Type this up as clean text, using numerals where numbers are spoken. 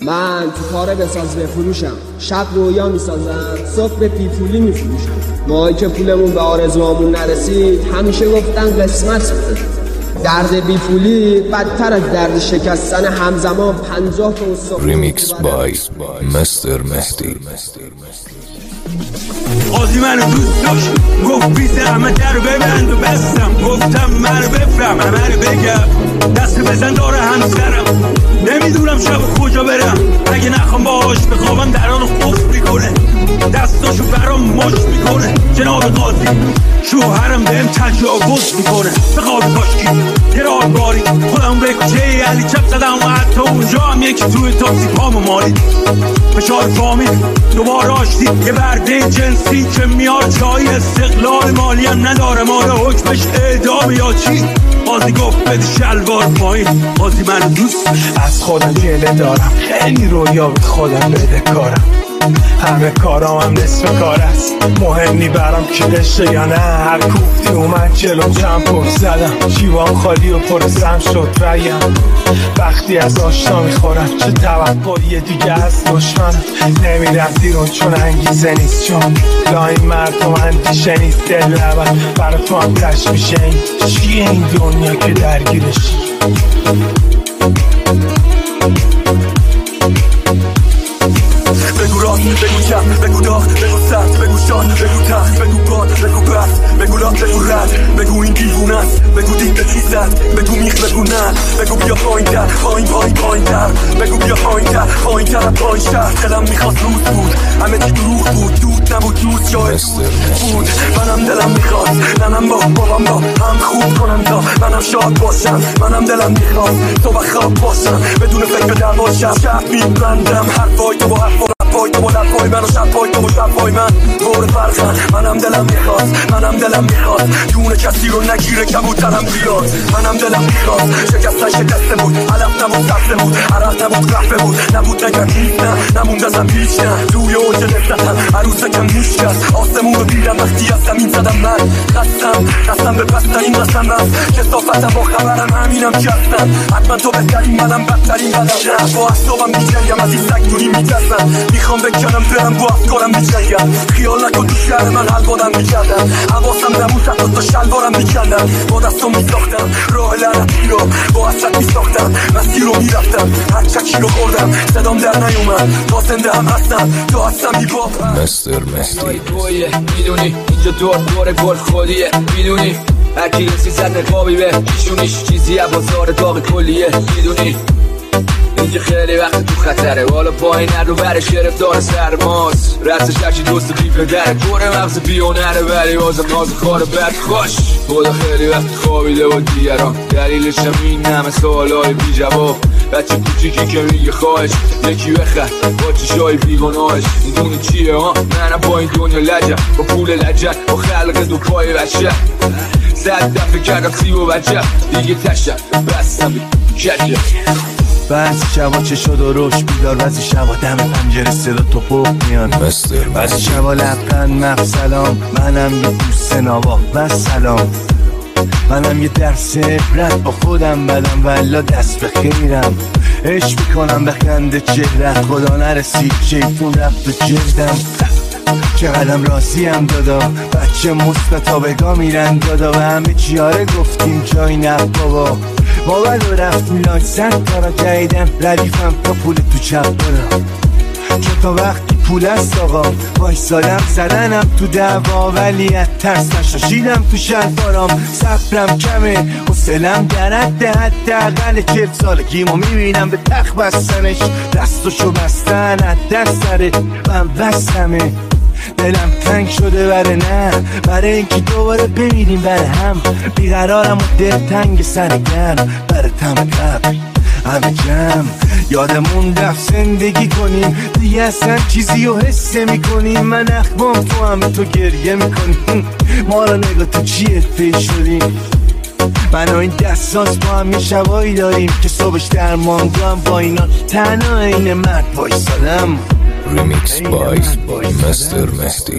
من تو کار بساز بفروشم، شب رویا میسازم، صبح به پیپولی میفروشم. ماهی که پولمون به آرزوامون نرسید همیشه گفتن قسمت بده. درد بیپولی بدتر از درد شکستن همزمان 50 تا استخوان. ریمیکس بای مستر مهدی. قاضی منو دوست داشت، گفت بی زحمت رو ببند و بستم. گفتم منو بفهم همه رو بگم، دست بزن داره همسرم. نمیدونم شب کجا برم، اگه نخوام باهاش بخوابم درانو خوف میکنه، دستاشو برام مش میکنه. جناب قاضی شوهرم بهم تجاوز میکنه. به خواب کاشکی گرانباری خودم به کوچه علی چپ زدم و حتی اونجا هم یکی توی تاکسی پامو مالید. فشار فامیل دوباره آشتی، یه برده جنسی که میار جای استقلال مالی هم نداره. ماره حکمش اعدام یا چی؟ قاضی گفت بده شلوار پایین. قاضی منو دوست از خودم گله دارم، خیلی رویا به خودم بده کارم. همه کارام هم نصف کار است، مهم نی برام کی بشه یا نه. هر کوفتی اومد جلو چند پر زدم، جیوان خالی و پرسم شد ریم. وقتی از آشنا میخورم چه توقعی دیگه از دشمن. نمیرم دیرون چون انگیزه نیست، چون لاین مردم اندیشه نیست. دل نبر برای تو هم تشمیشه. این چیه این دنیا که درگیرشی؟ بگو راست، بگو چپ، بگو داغ، بگو سرد، بگو شاد، بگو تخت، بگو باد، بگو بست، بگو لاغ، بگو رد، بگو این دیوونه است، بگو دید به چی زد، بگو میخ، بگو نه، بگو بیا پایین تر، پایین تر، بگو بیا پایین تر، پایین تر. دلم میخواست روز بود، همه چی دروغ بود، دود نبود دوست جای بود. منم دلم میخواست، منم بابام با هم خوب کنم تا منم شاد باشم. منم دلم میخواست تو خواب باشم، بدون فکر به در باشم. شب میبندم حرفای تو با حرفای پای تو با لبای من و شب پای تو با شبای من بور فرقن. منم دلم میخواد جون کسی رو نگیره کبوترم بیاد. منم دلم میخواد شکسته بود، علف نبود سبزه بود، عرق نبود قهوه بود، نبود نگم هیچ نه، نموند ازم هیچ نه. توی اوج نفرتم عروسکم میشکست، آسمون رو دیدم وقتی از زمین زدم. من خستم به پسترین قسم رفت، کسافتم با خبرم همینم که هستم. حتما تو بهترین منم بدترین قدم، با احسابم میجریم از این سگ دونی میترسم. میخوام بکنم برم با افکارم بجنگم، خیال نکن تو شهر من حلوادم میکردم. حواسم نمون شد تا شلوارم میکندم، با دستم میساختم راه لعنتی رو، با حسرت میساختم مسیر رو میرفتم. هر چکی رو خوردم صدام در نیومد، تا زنده هم هستم تا هستم بیباب. مستر مهدی میدونی اینجا دور گل خودیه، میدونی هر کی رسی زد نقابی به پیشونیش چیزی از بازار داغ کلیه. میدونی اینجا خیلی وقت تو خطره، بالا پایین رو برش گرفتار سرماست. رستش هرچی دوست قیفه دره، دور مغز بیونره ولی بازم ناز خاره بد خوش. خدا خیلی وقت خوابیده با دیگران، دلیلش هم این همه سوالای بی جواب. بچه کوچیکی که میگه خواهش یکی بخر با چشای بیگناهش. میدونی چیه ها؟ منم با این دنیا لجم، با پول لجم، با خلق دو پای بچه. 100 دفعه کردم سیب و بچه دیگه تشم بستم کجه. بعضی شبا چه شد و روش بیدار، بعضی شبا دم پنجره صدا توپو میان، بعضی شبا لبخند مغز سلام. منم یه دوست نوا و سلام، منم یه درس عبرت با خودم بدم والا دست به خیرم. عشق میکنم به خنده چهرت، خدا نرسید شیطون رفت و جلدم. چقدرم راضیم دادا، بچه مستطابقا میرن دادا، و همه چیاره گفتیم جای نه بابا. ما بلو رفتیم لاک 100 کارا جاییدم، ردیفم تا پول تو چپ دارم. چون تا وقتی پول است آقا وایسادم زدنم تو دعوا، ولی از ترس نشاشیدم تو شلوارام. صبرم کمه حوصله‌ام در حد حداقل 40 سالگیمو میبینم به تخت بستنش، دستشو بستن از دست سره من بستمه. دلم تنگ شده برای اینکه دوباره بمیریم بر هم. بیقرارم و دل تنگ سرگرم برای تم قبل همه جمع. یادمون رفت زندگی کنیم دیگه اصلا چیزی رو حس میکنیم. من اخمام تو هم تو گریه میکنیم، ما را نگاه تو چیه فیل شدیم. من و این دستاس با هم یه شبایی داریم که صبحش درمانگاه با اینا تنها این مرد بایستادم. ریمیکس بای مستر مهدی.